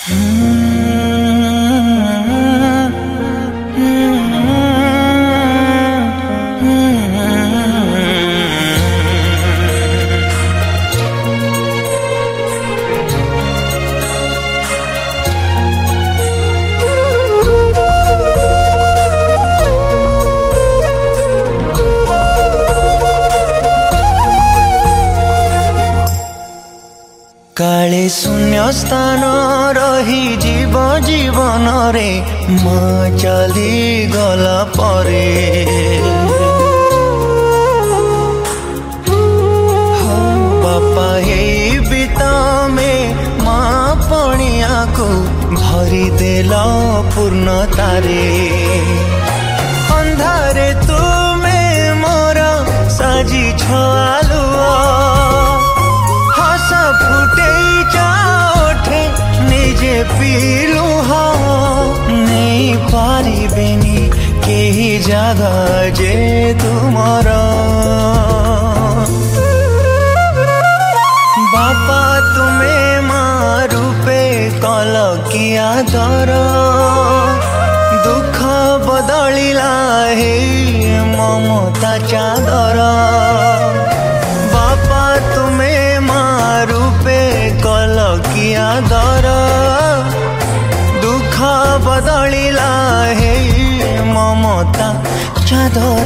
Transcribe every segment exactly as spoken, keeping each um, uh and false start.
काले शून्य स्थान रही जीव जीवन रे माँ चली गला परे बापा हे बीता में माँ पणिया को भरी देला पूर्ण तारे अंधारे तुम्हें मोरा साजी छालुआ फुटे जाओठे निजे पीलू हा नहीं पारी बेनी के ही जगह जे तुम्हारा बापा तुम्हें माँ रूपे कल किया दर दुख बदलिला हे ममता चादर बापा तुम्हें रूपे कल किया दर दुख बदलिला हे ममता चादर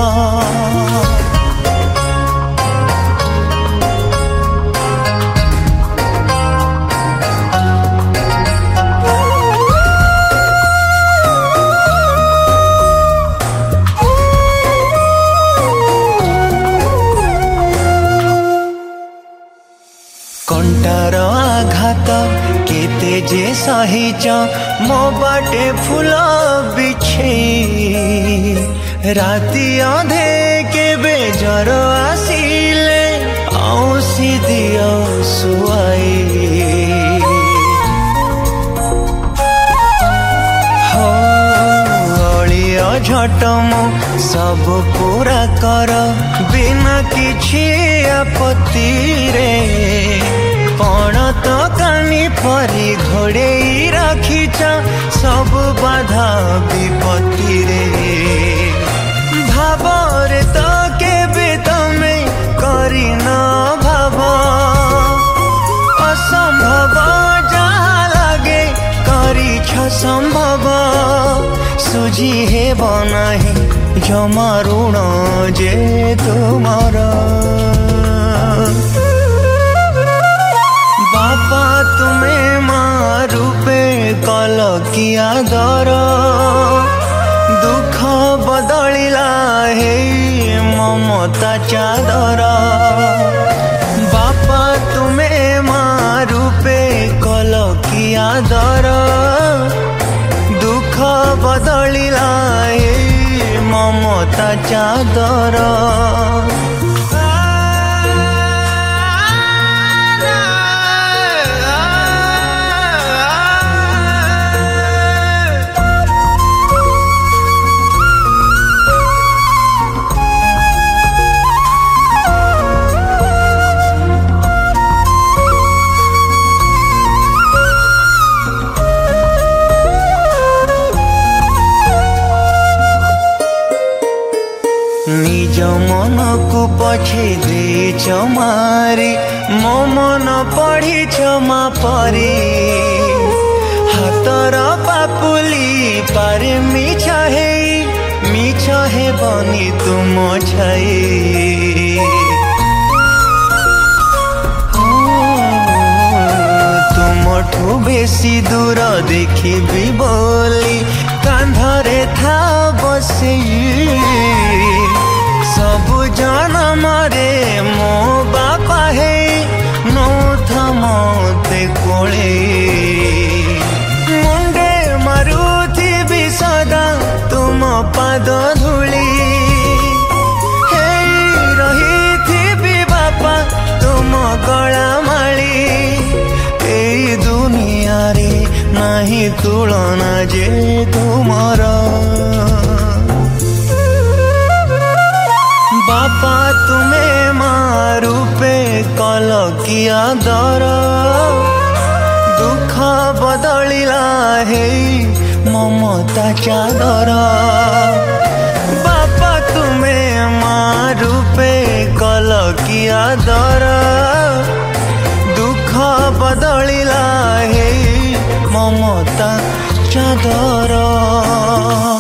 कंटार आघात केते जे सहिच मो बाटे फूल बिछे राति अधे केबे जर आसिले औसी दियो सुआई हो अलिया झटम सब पूरा कर बिना किछि आपत्ति रे कौन तो कानी परी घोड़े रखीच सब बाधा विपत्ति रे भावरे तो केबे तमे करी न भाव असंभव जहाँ लगे करी छ संभव सुझी हे बनाही जमा ऋण जे तुमरा बापा तुम्हें माँ रूपे कल किया दर दुख बदलिला हे ममता चादर बापा तुम्हें माँ रूपे कल किया दर दुख बदलिला हे ममता चादर निज मन को पछे देच मारी मो मन पढ़ी क्षमा परी हाथर पापुली पारे मिछ हे मिछ हे बनी तुम छाई तुमठू बेसी दूर देखी बोली कांधरे था बसे सबु जन्म रे मो बापा हे नौथ मते कोले मुंडे मारुथी सदा तुम पाद धूली हे रही बापा तुम गला माली ए दुनिया रे नहीं तुलना जे तुमरा बापा तुम्हें माँ रूपे कल किया दर दुख बदलिला हे ममता चादर बापा तुमे माँ रूपे कल कि आदर दुख बदलिला हे ममता चादर।